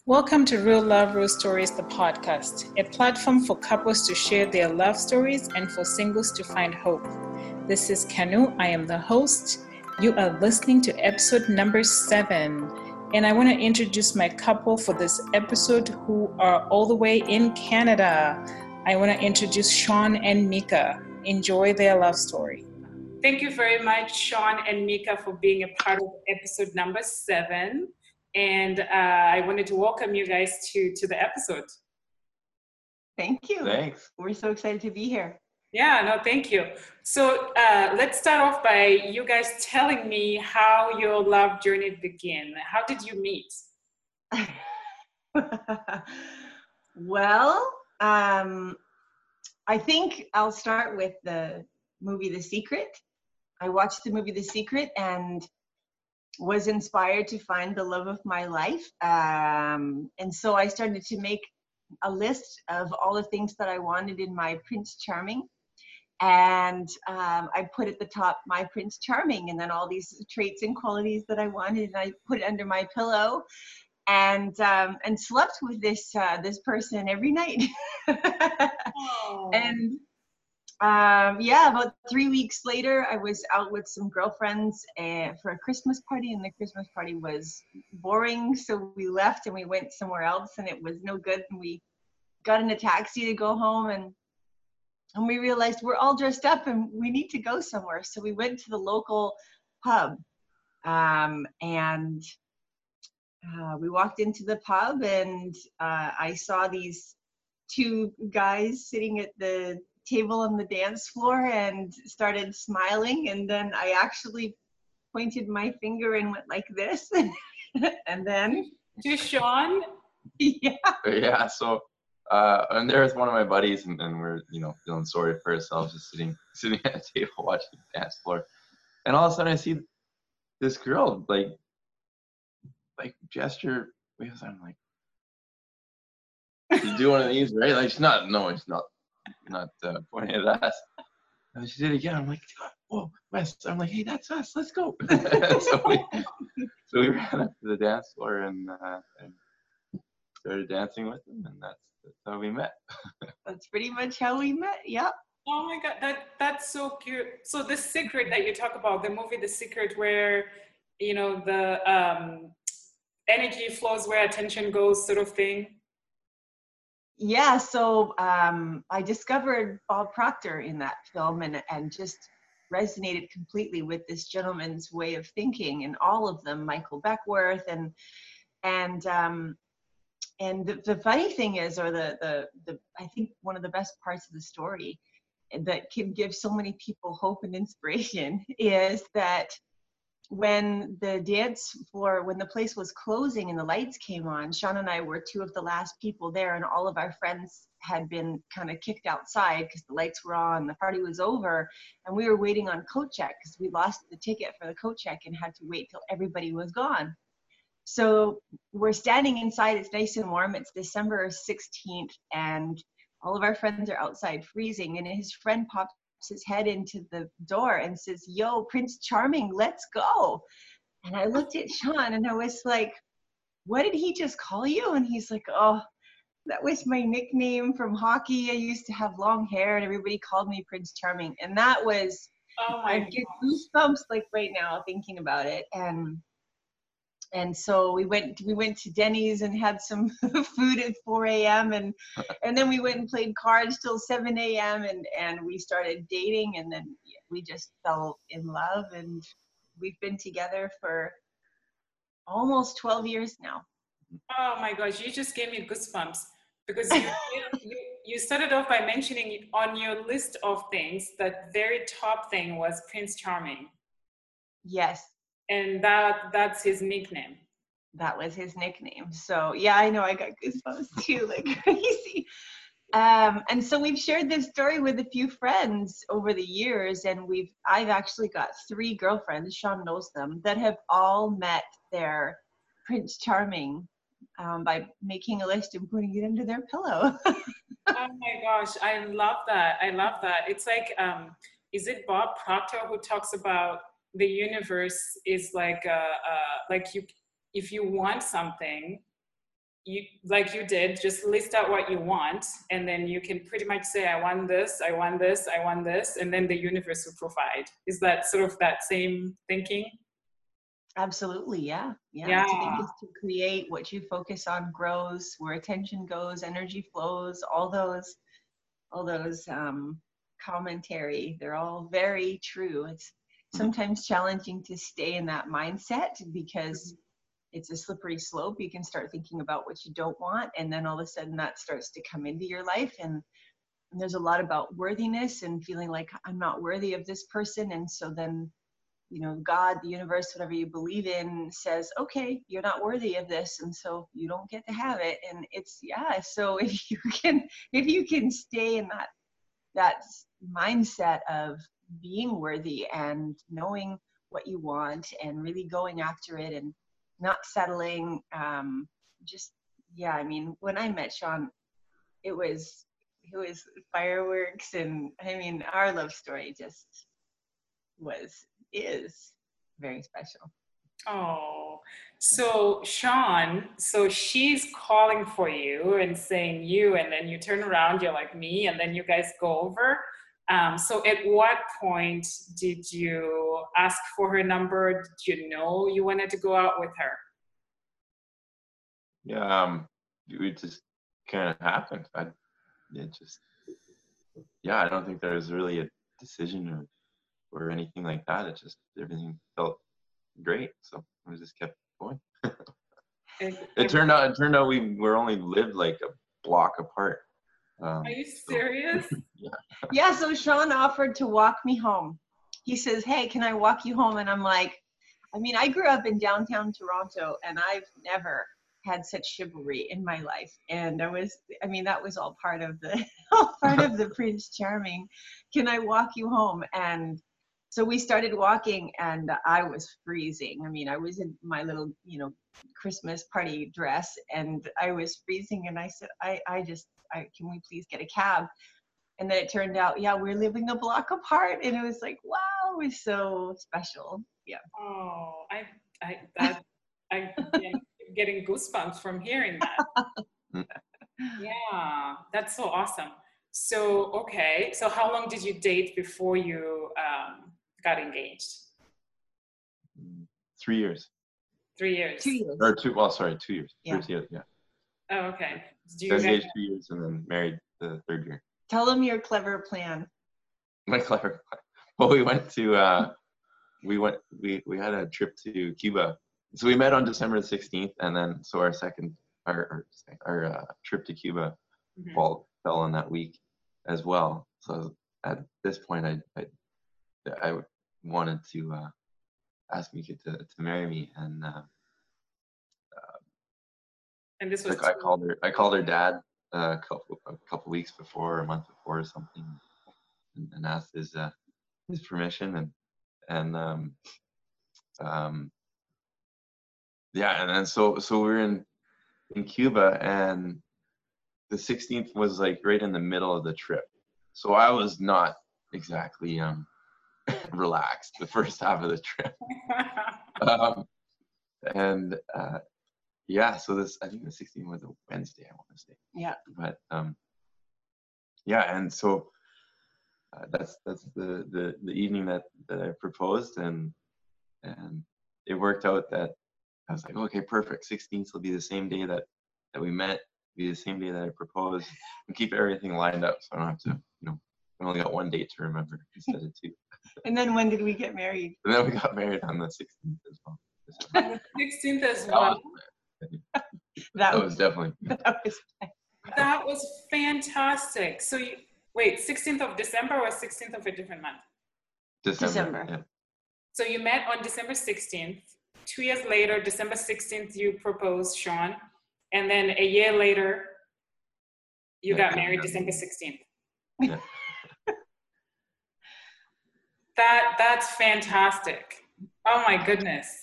Welcome to Real Love Real Stories, the podcast, a platform for couples to share their love stories and for singles to find hope. This is Kanu. I am the host. You are listening to episode number 7. And I want to introduce my couple for this episode who are all the way in Canada. I want to introduce Sean and Mika. Enjoy their love story. Thank you very much, Sean and Mika, for being a part of episode number 7. And I wanted to welcome you guys to the episode. Thank you. Thanks. We're so excited to be here. Yeah, no, thank you. So let's start off by you guys telling me how your love journey began. How did you meet? Well, I think I'll start with the movie The Secret. I watched the movie The Secret and was inspired to find the love of my life. And so I started to make a list of all the things that I wanted in my Prince Charming. And I put at the top my Prince Charming, and then all these traits and qualities that I wanted, and I put it under my pillow and slept with this person every night. Oh. And about 3 weeks later, I was out with some girlfriends for a Christmas party, and the Christmas party was boring. So we left and we went somewhere else, and it was no good. And we got in a taxi to go home, and we realized we're all dressed up and we need to go somewhere. So we went to the local pub, and we walked into the pub, and I saw these 2 guys sitting at the table on the dance floor and started smiling, and then I actually pointed my finger and went like this. And then To Sean? Yeah, so and there's one of my buddies, and we're feeling sorry for ourselves, just sitting at a table watching the dance floor, and all of a sudden I see this girl like gesture with. I'm like, you do one of these, right? Like, she's not pointing at us. And she did it again. I'm like, whoa, Wes. I'm like, hey, that's us. Let's go. so we ran up to the dance floor and started dancing with them, and that's how we met. That's pretty much how we met. Yep. Oh my God, that's so cute. So The Secret that you talk about, the movie The Secret, where the energy flows where attention goes, sort of thing. Yeah, so I discovered Bob Proctor in that film and just resonated completely with this gentleman's way of thinking, and all of them, Michael Beckworth, and the funny thing is, or the I think one of the best parts of the story that can give so many people hope and inspiration is that when the place was closing and the lights came on, Sean and I were 2 of the last people there, and all of our friends had been kind of kicked outside because the lights were on, the party was over, and we were waiting on coat check because we lost the ticket for the coat check and had to wait till everybody was gone. So we're standing inside, it's nice and warm, it's December 16th, and all of our friends are outside freezing, and his friend pops his head into the door and says, "Yo, Prince Charming, let's go." And I looked at Sean and I was like, "What did he just call you?" And he's like, "Oh, that was my nickname from hockey. I used to have long hair and everybody called me Prince Charming." And that was, Oh my I get goosebumps like right now thinking about it. And so we went to Denny's and had some food at 4 a.m. and then we went and played cards till 7 a.m. and we started dating, and then we just fell in love, and we've been together for almost 12 years now. Oh my gosh, you just gave me goosebumps, because you started off by mentioning on your list of things, that very top thing was Prince Charming. Yes. And that's his nickname. That was his nickname. So yeah, I know, I got goosebumps too, like crazy. And so we've shared this story with a few friends over the years, and I've actually got 3 girlfriends, Sean knows them, that have all met their Prince Charming by making a list and putting it under their pillow. Oh my gosh, I love that. It's like, is it Bob Proctor who talks about the universe is like you, if you want something, you, like you did, just list out what you want, and then you can pretty much say, I want this, I want this, I want this, and then the universe will provide. Is that sort of that same thinking? Absolutely, yeah. Yeah. To think is to create. What you focus on grows. Where attention goes, energy flows. All those commentary, they're all very true. It's sometimes challenging to stay in that mindset because it's a slippery slope. You can start thinking about what you don't want, and then all of a sudden that starts to come into your life. And there's a lot about worthiness and feeling like I'm not worthy of this person. And so then, you know, God, the universe, whatever you believe in, says, okay, you're not worthy of this, and so you don't get to have it. And it's, yeah, so if you can stay in that mindset of being worthy and knowing what you want and really going after it and not settling, just, yeah, I mean, when I met Sean, it was fireworks. And I mean, our love story just is very special. Oh, so Sean, so she's calling for you and saying you, and then you turn around, you're like me, and then you guys go over. So at what point did you ask for her number? Did you know you wanted to go out with her? Yeah, it just kind of happened. I don't think there was really a decision or anything like that. It just, everything felt great, so we just kept going. It turned out we were only lived like a block apart. Are you serious? Yeah, so Sean offered to walk me home. He says, hey, can I walk you home? And I'm like, I mean, I grew up in downtown Toronto, and I've never had such chivalry in my life. And that was all part of the Prince Charming. Can I walk you home? And so we started walking, and I was freezing. I mean, I was in my little, Christmas party dress, and I was freezing. And I said, can we please get a cab? And then it turned out, yeah, we're living a block apart. And it was like, wow, it was so special. Yeah. Oh, I'm getting goosebumps from hearing that. Yeah, that's so awesome. So, okay. So how long did you date before you got engaged? 3 years. 3 years. 2 years. Or 2, well, sorry, 2 years. Yeah. 3 years, yeah. Oh, okay. Engaged 2 years and then married the 3rd year. Tell them your clever plan. My clever plan. Well, we went to, we had a trip to Cuba. So we met on December 16th, and then so our trip to Cuba fell on that week as well. So at this point, I wanted to ask Mika to marry me, and this was I called her dad a couple weeks before, or a month before or something, and asked his permission, and then so we were in Cuba, and the 16th was like right in the middle of the trip, so I was not exactly relaxed the first half of the trip. So I think the 16th was a Wednesday, I want to say. Yeah. But and so that's the evening that I proposed, and it worked out that I was like, okay, perfect. 16th will be the same day that we met, be the same day that I proposed, and keep everything lined up so I don't have to, I only got one date to remember instead of 2. And then when did we get married? And then we got married on the 16th as well. On the 16th as well. That was definitely. That was fantastic. So wait, 16th of December or 16th of a different month? December. Yeah. So you met on December 16th. 2 years later, December 16th, you proposed, Sean. And then a year later, you got married December 16th. Yeah. That's fantastic. Oh my goodness.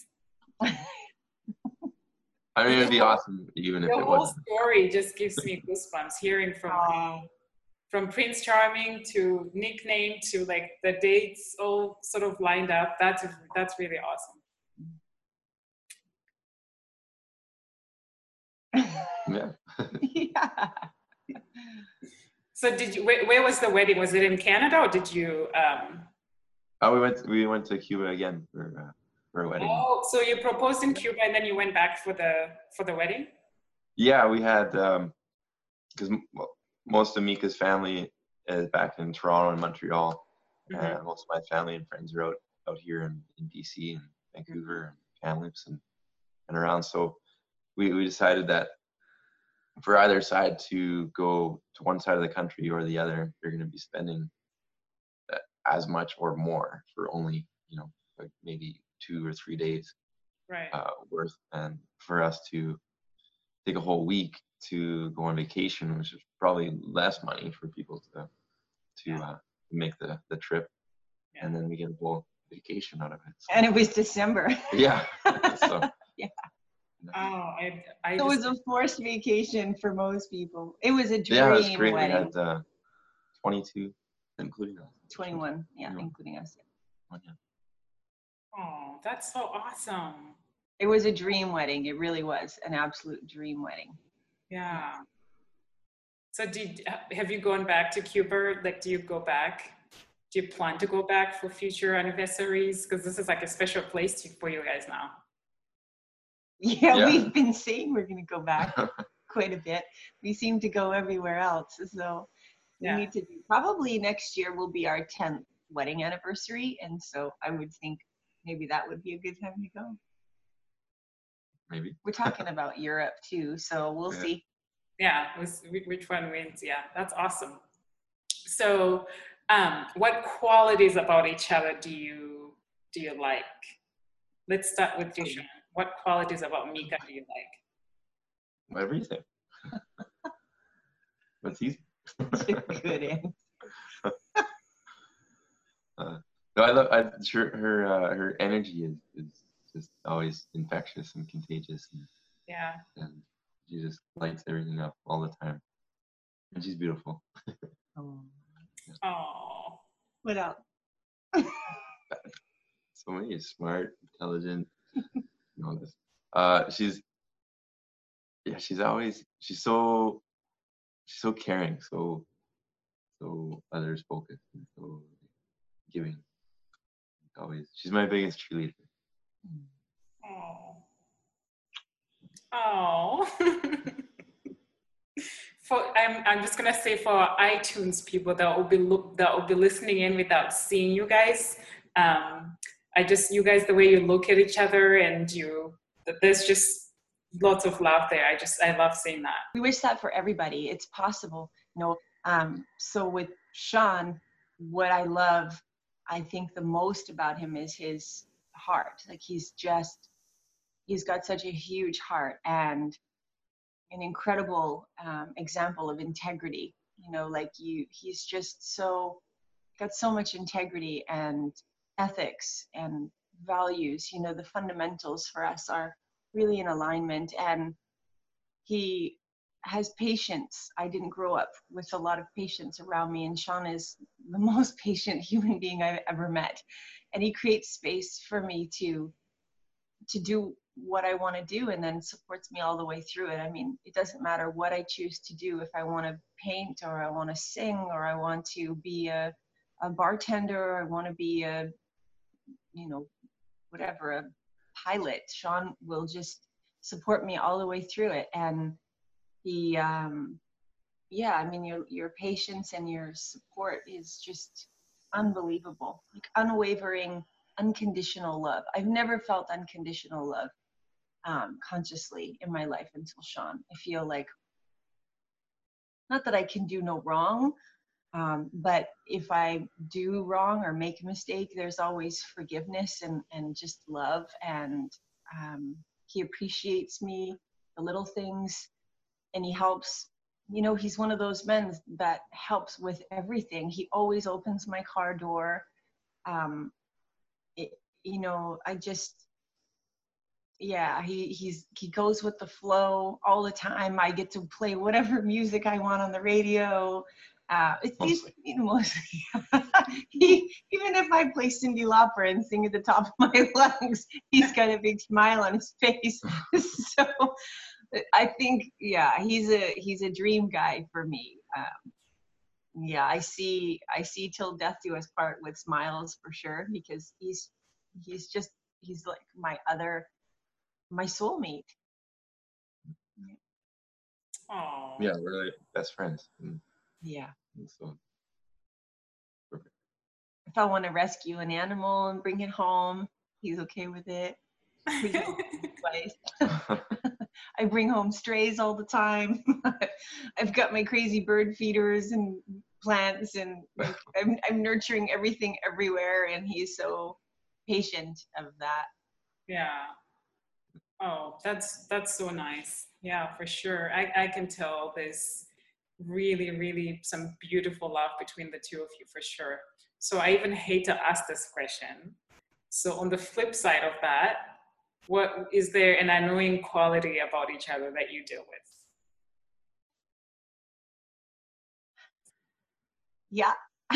I mean, it'd be awesome even if it wasn't. The whole story just gives me goosebumps hearing from Prince Charming to nickname to like the dates all sort of lined up. That's really awesome. Yeah. Yeah. So where was the wedding? Was it in Canada or did you? We went to Cuba again for a wedding. Oh, so you proposed in Cuba and then you went back for the wedding? Yeah, we had because most of Mika's family is back in Toronto and Montreal, and most of my family and friends are out here in DC and Vancouver and Kamloops and around. So we decided that for either side to go to one side of the country or the other, you're going to be spending as much or more for only, like maybe 2 or 3 days Right. worth. And for us to take a whole week to go on vacation, which is probably less money for people to make the trip. Yeah. And then we get a whole vacation out of it. So. And it was December. Yeah. So. Yeah. Oh, it was a forced vacation for most people. It was a dream Yeah, it was great. wedding. We had 22, including us. 21, yeah, including us. Oh, yeah. Oh, that's so awesome. It was a dream wedding. It really was an absolute dream wedding. Yeah. So have you gone back to Cuba? Like, do you go back? Do you plan to go back for future anniversaries? Because this is like a special place for you guys now. Yeah, we've been saying we're going to go back quite a bit. We seem to go everywhere else. So we need to probably next year will be our 10th wedding anniversary. And so I would think maybe that would be a good time to go. Maybe. We're talking about Europe too, so we'll see. Yeah, which one wins? Yeah, that's awesome. So what qualities about each other do you like? Let's start with Dushan. What qualities about Mika do you like? Everything. That's easy. Good answer. No, I love her energy is just always infectious and contagious, and she just lights everything up all the time, and she's beautiful. Oh, what else? So many. Smart, intelligent, all this. She's so caring, so others focused, and so giving. Always, she's my biggest cheerleader. Oh. I'm just gonna say for iTunes people that will be listening in without seeing you guys. You guys, the way you look at each other and there's just lots of love there. I love seeing that. We wish that for everybody. It's possible. So with Sean, what I love, I think the most about him is his heart. Like he's got such a huge heart and an incredible example of integrity. He's just got so much integrity and ethics and values. The fundamentals for us are really in alignment, and he has patience. I didn't grow up with a lot of patience around me, and Sean is the most patient human being I've ever met. And he creates space for me to do what I want to do, and then supports me all the way through it. I mean, it doesn't matter what I choose to do. If I want to paint, or I want to sing, or I want to be a bartender, or I want to be a pilot, Sean will just support me all the way through it. And he, your patience and your support is just unbelievable. Like unwavering, unconditional love. I've never felt unconditional love consciously in my life until Sean. I feel like, not that I can do no wrong, but if I do wrong or make a mistake, there's always forgiveness and just love. And he appreciates me, the little things, and he helps. He's one of those men that helps with everything. He always opens my car door. He goes with the flow all the time. I get to play whatever music I want on the radio. Mostly. Even if I play Cyndi Lauper and sing at the top of my lungs, he's got a big smile on his face. So I think, yeah, he's a dream guy for me. Yeah, I see till death do us part with smiles for sure, because he's like my soulmate. Oh. Yeah, we're like best friends. Yeah. So perfect. If I want to rescue an animal and bring it home, he's okay with it. I bring home strays all the time. I've got my crazy bird feeders and plants, and I'm nurturing everything everywhere, and he's so patient of that. Yeah. Oh, that's so nice. Yeah, for sure. I can tell there's really, really some beautiful love between the two of you for sure. So I even hate to ask this question. So on the flip side of that, what is there an annoying quality about each other that you deal with? Yeah.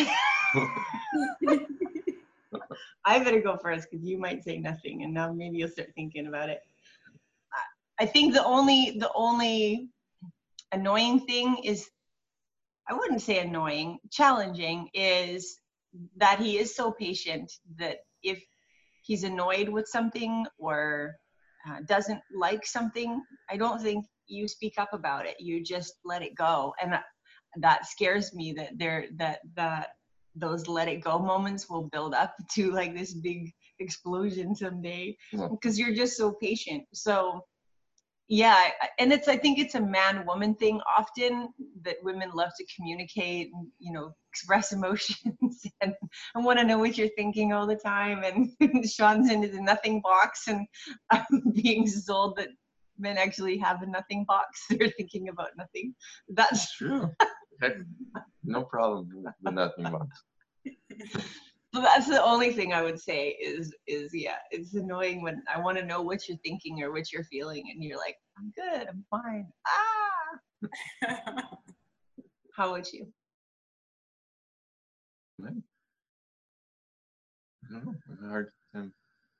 I better go first because you might say nothing, and now maybe you'll start thinking about it. I think the only annoying thing is, I wouldn't say annoying, challenging, is that he is so patient that if he's annoyed with something or doesn't like something, I don't think you speak up about it. You just let it go, and that scares me. That those let it go moments will build up to like this big explosion someday, because you're just so patient. So yeah, and I think it's a man-woman thing often, that women love to communicate and, express emotions and want to know what you're thinking all the time. And Sean's into the nothing box, and I'm being sold that men actually have a nothing box. They're thinking about nothing. That's true. Heck, no problem with the nothing box. So that's the only thing I would say is yeah, it's annoying when I want to know what you're thinking or what you're feeling, and you're like, I'm good, I'm fine. How would you? I don't know. It's a hard time.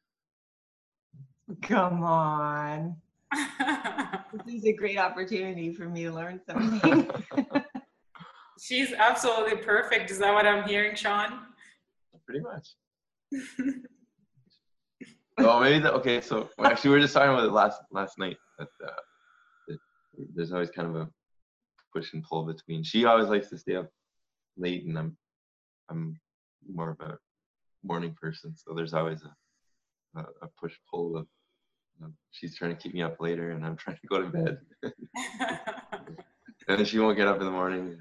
Come on. This is a great opportunity for me to learn something. She's absolutely perfect. Is that what I'm hearing, Sean? Pretty much. Oh, maybe okay. So actually, we were just talking about it last night. That there's always kind of a push and pull between. She always likes to stay up late, and I'm more of a morning person. So there's always a push pull of she's trying to keep me up later, and I'm trying to go to bed. And then she won't get up in the morning.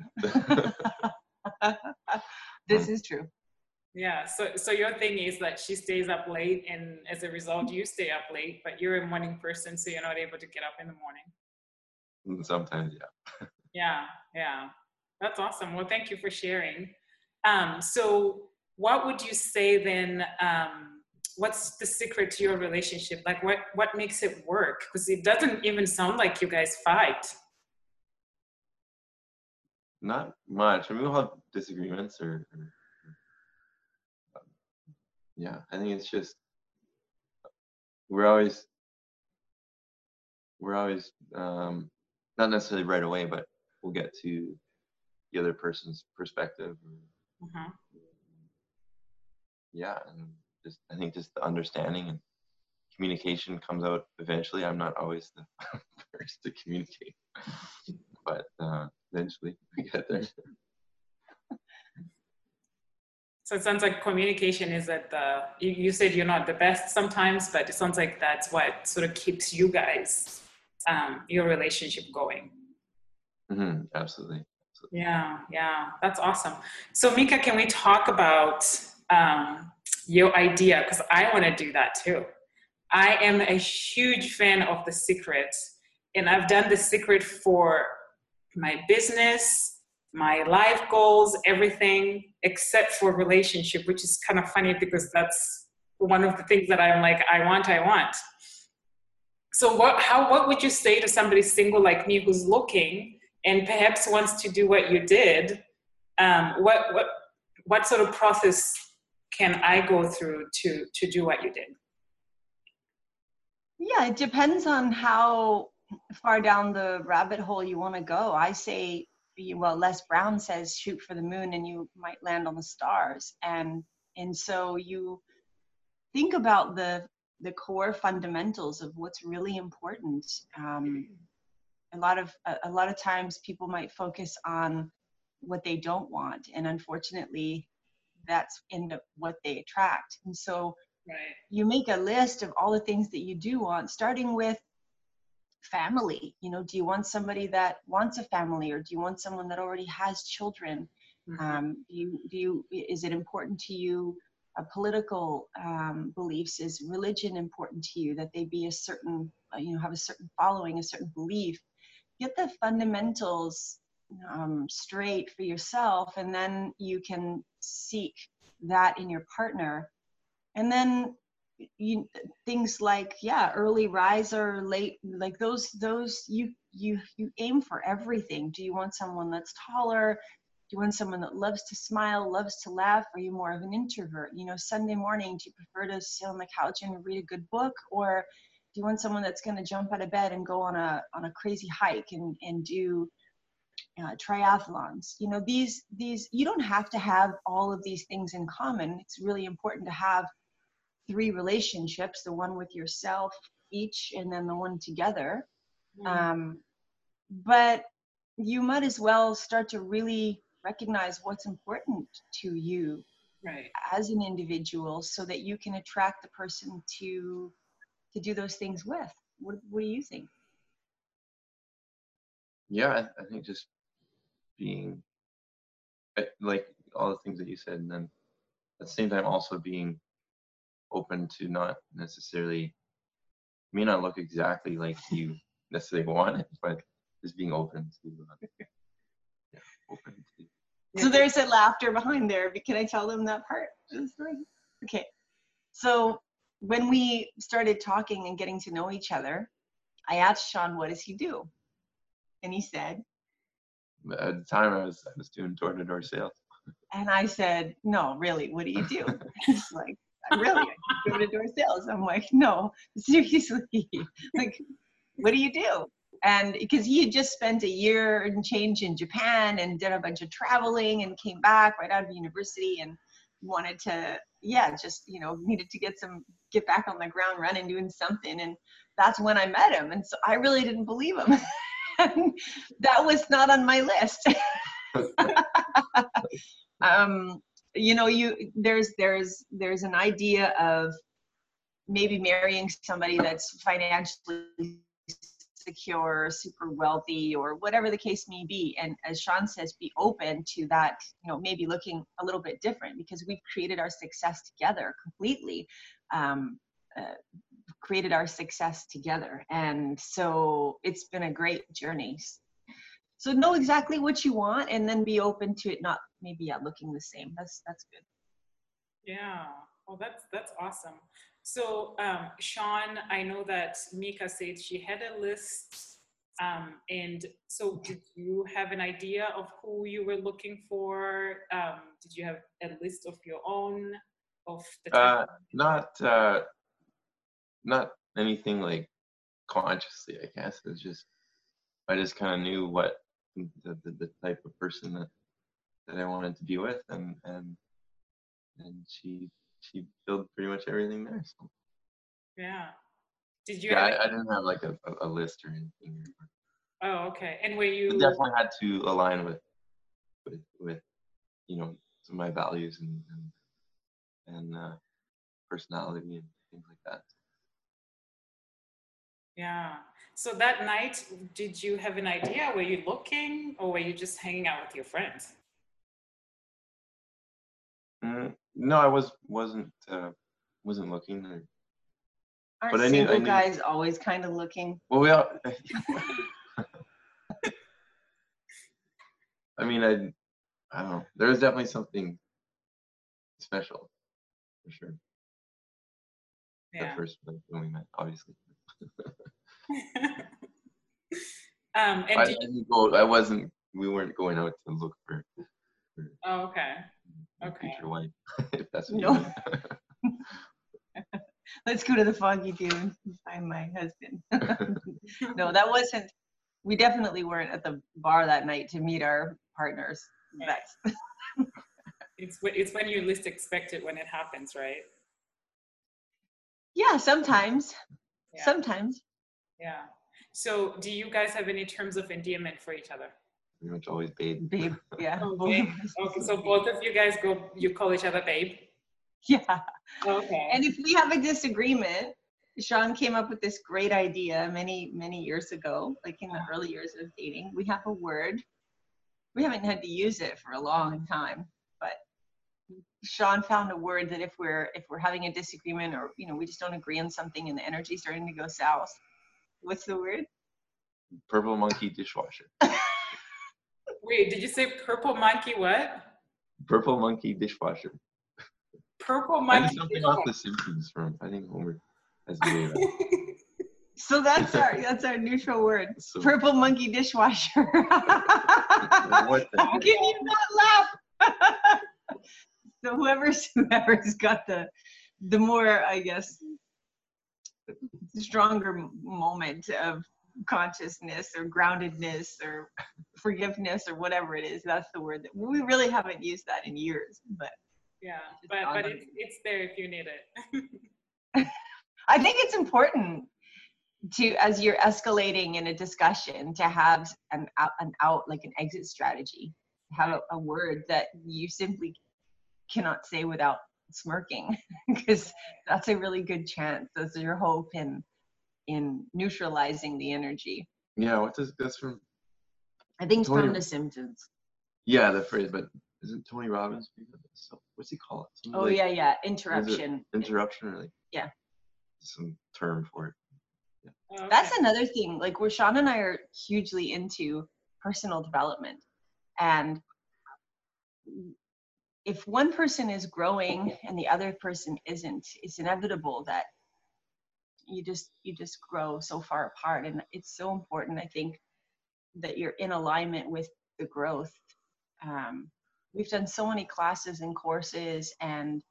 This is true. Yeah, so your thing is that she stays up late, and as a result you stay up late, but you're a morning person, so you're not able to get up in the morning. Sometimes, yeah. Yeah, that's awesome. Well, thank you for sharing. So what would you say then, what's the secret to your relationship? Like what makes it work? Because it doesn't even sound like you guys fight. Not much. I mean, we'll have disagreements or yeah, I think it's just we're always not necessarily right away, but we'll get to the other person's perspective. Yeah, and I think just the understanding and communication comes out eventually. I'm not always the first to communicate, but eventually we get there. So it sounds like communication is at you said you're not the best sometimes, but it sounds like that's what sort of keeps you guys, your relationship going. Mm-hmm, absolutely. Yeah, that's awesome. So Mika, can we talk about your idea? Because I want to do that too. I am a huge fan of The Secret, and I've done The Secret for my business, my life goals, everything except for relationship, which is kind of funny because that's one of the things that I'm like, I want. So what would you say to somebody single like me who's looking and perhaps wants to do what you did? What sort of process can I go through to do what you did? Yeah, it depends on how far down the rabbit hole you want to go. I say, well, Les Brown says, shoot for the moon and you might land on the stars. And so you think about the core fundamentals of what's really important. A lot of times people might focus on what they don't want, and unfortunately that's what they attract. And so you make a list of all the things that you do want, starting with family. You know, do you want somebody that wants a family, or do you want someone that already has children? Is it important to you, political beliefs? Is religion important to you, that they be a certain, have a certain following, a certain belief? Get the fundamentals straight for yourself, and then you can seek that in your partner. And then things like, early riser, late, like those you aim for everything. Do you want someone that's taller? Do you want someone that loves to smile, loves to laugh? Are you more of an introvert? Sunday morning, do you prefer to sit on the couch and read a good book, or do you want someone that's going to jump out of bed and go on a crazy hike and do triathlons? These you don't have to have all of these things in common. It's really important to have 3 relationships, the one with yourself each, and then the one together. But you might as well start to really recognize what's important to you as an individual, so that you can attract the person to do those things with. What do you think? Yeah, I think just being like all the things that you said, and then at the same time also being open to not necessarily, may not look exactly like you necessarily want it, but just being open to open to. So there's a laughter behind there. Can I tell them that part? Okay. So when we started talking and getting to know each other, I asked Sean, what does he do? And he said, at the time I was doing door-to-door sales. And I said, no, really, what do you do? He's like, really, I do door-to-door sales. I'm like, no, seriously, like, what do you do? And because he had just spent a year and change in Japan and did a bunch of traveling and came back right out of university and wanted to, just, needed to get back on the ground running, doing something. And that's when I met him. And so I really didn't believe him. That was not on my list. There's an idea of maybe marrying somebody that's financially secure, super wealthy, or whatever the case may be. And as Sean says, be open to that, maybe looking a little bit different, because we've created our success together completely. Created our success together. And so it's been a great journey. So know exactly what you want, and then be open to it not maybe looking the same. That's good. Yeah. Well, that's awesome. So Sean, I know that Mika said she had a list. And so did you have an idea of who you were looking for? Did you have a list of your own of the not anything like consciously, I guess. It's just, I just kind of knew what the type of person that I wanted to be with, and she filled pretty much everything there. So. Yeah. Did you? Yeah, I didn't have like a list or anything. Oh, okay. And were you? It definitely had to align with some of my values and personality and things like that. Yeah. So that night, did you have an idea? Were you looking, or were you just hanging out with your friends? No, I wasn't looking. Aren't single guys always kind of looking? Well, we all. I mean, I don't know. There was definitely something special, for sure. Yeah. At first, when we met, obviously. We weren't going out to look for oh, okay. future wife, if that's what no. you mean. let's go to the Foggy Dunes and find my husband. No, that wasn't, we definitely weren't at the bar that night to meet our partners. That's It's when you least expect it when it happens, right? yeah, sometimes. Yeah. Sometimes. Yeah. So do you guys have any terms of endearment for each other? Pretty much always babe. Babe, yeah. Okay. Okay, so both of you guys you call each other babe? Yeah. Okay. And if we have a disagreement, Sean came up with this great idea many, many years ago, like in the early years of dating. We have a word. We haven't had to use it for a long time, but Sean found a word that if we're having a disagreement or we just don't agree on something and the energy's starting to go south, what's the word? Purple monkey dishwasher. Wait, did you say purple monkey what? Purple monkey dishwasher. Purple I monkey. think something off The Simpsons from, I think Homer has the way that. So that's our neutral word. So, Purple monkey dishwasher. what the How heck? can you not laugh? So whoever's got the more, I guess, stronger moment of consciousness or groundedness or forgiveness or whatever it is, that's the word that we really haven't used that in years. But Yeah, but it's there if you need it. I think it's important to, as you're escalating in a discussion, to have an out like an exit strategy, have a word that you simply cannot say without smirking, because that's a really good chance. That's your hope in neutralizing the energy. Yeah, that's from? I think it's Tony- from The Simpsons. Yeah, the phrase, but isn't Tony Robbins? So, what's he call it? Something Oh like yeah, interruption. interruption, or like Yeah. some term for it. Okay. That's another thing. Like, where Sean and I are hugely into personal development, and if one person is growing and the other person isn't, it's inevitable that you just grow so far apart. And it's so important, I think, that you're in alignment with the growth. We've done so many classes and courses, and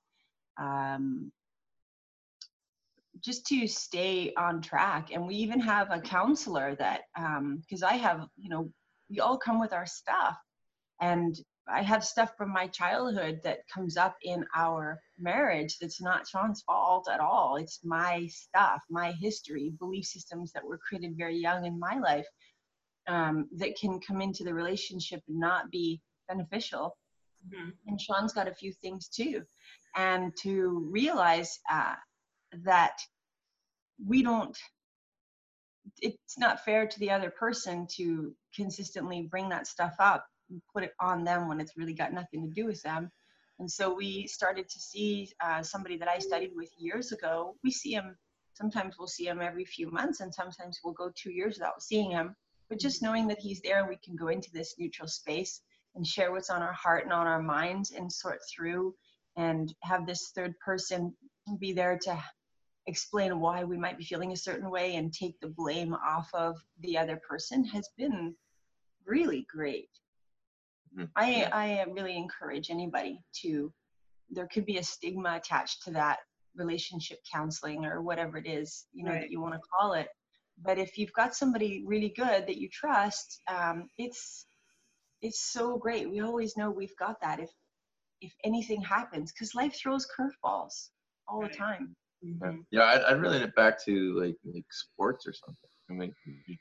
just to stay on track. And we even have a counselor that, because I have, we all come with our stuff, and I have stuff from my childhood that comes up in our marriage that's not Sean's fault at all. It's my stuff, my history, belief systems that were created very young in my life, that can come into the relationship and not be beneficial. Mhm. And Sean's got a few things too. And to realize that it's not fair to the other person to consistently bring that stuff up and put it on them when it's really got nothing to do with them. And so we started to see somebody that I studied with years ago. We see him, sometimes we'll see him every few months, and sometimes we'll go 2 years without seeing him. But just knowing that he's there and we can go into this neutral space and share what's on our heart and on our minds and sort through, and have this third person be there to explain why we might be feeling a certain way and take the blame off of the other person, has been really great. Mm-hmm. I really encourage anybody to, there could be a stigma attached to that relationship counseling or whatever it is, Right. that you want to call it. But if you've got somebody really good that you trust, it's so great. We always know we've got that if anything happens, because life throws curveballs all the time. Mhm. Yeah, I'd relate it back to like sports or something. I mean,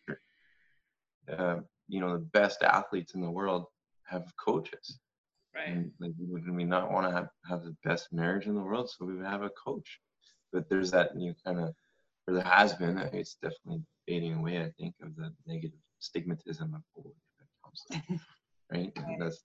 the best athletes in the world have coaches. Right. And like, would we not want to have the best marriage in the world? So we would have a coach. But there's that kind of, or there has been, it's definitely fading away, I think, of the negative stigmatism of counseling, right? And that's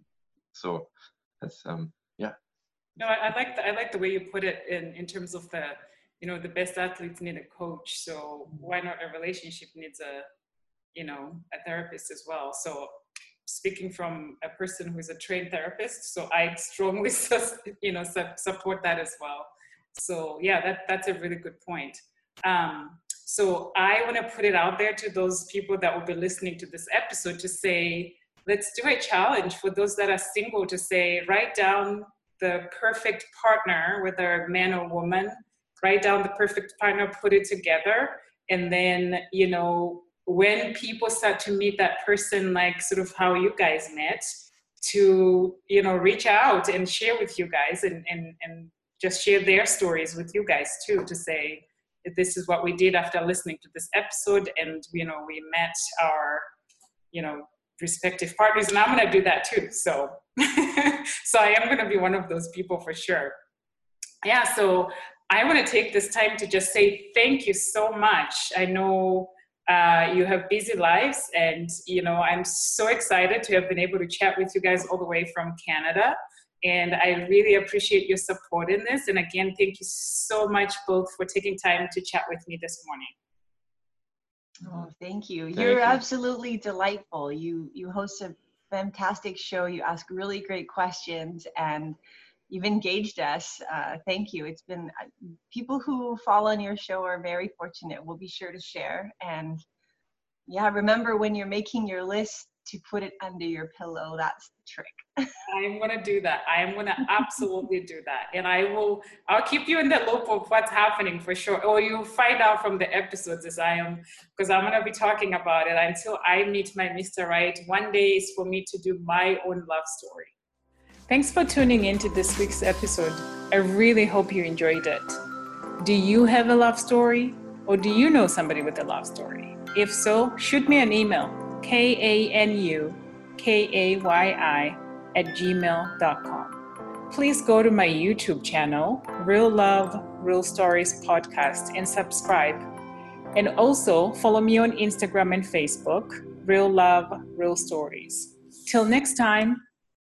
yeah. No, I like the way you put it in terms of the best athletes need a coach. So why not a relationship needs a therapist as well. So speaking from a person who is a trained therapist, so I strongly support that as well. So yeah, that's a really good point. So I want to put it out there to those people that will be listening to this episode to say, let's do a challenge for those that are single, to say, write down the perfect partner, whether man or woman, write down the perfect partner, put it together. And then, you know, when people start to meet that person, like sort of how you guys met, to, you know, reach out and share with you guys and just share their stories with you guys too, to say, this is what we did after listening to this episode, and, you know, we met our, you know, respective partners, and I'm going to do that too. So, so I am going to be one of those people for sure. Yeah. So I want to take this time to just say thank you so much. I know you have busy lives, and, you know, I'm so excited to have been able to chat with you guys all the way from Canada. And I really appreciate your support in this. And again, thank you so much both for taking time to chat with me this morning. Oh, thank you. You're absolutely delightful. You host a fantastic show. You ask really great questions, and you've engaged us. Thank you. It's been, people who fall on your show are very fortunate. We'll be sure to share. And yeah, remember when you're making your list to put it under your pillow. That's the trick. I'm going to do that. I am going to absolutely do that. And I'll keep you in the loop of what's happening for sure. Or you'll find out from the episodes as I am, because I'm going to be talking about it until I meet my Mr. Right. One day is for me to do my own love story. Thanks for tuning in to this week's episode. I really hope you enjoyed it. Do you have a love story? Or do you know somebody with a love story? If so, shoot me an email, kanukayi@gmail.com. Please go to my YouTube channel, Real Love, Real Stories Podcast, and subscribe. And also follow me on Instagram and Facebook, Real Love, Real Stories. Till next time.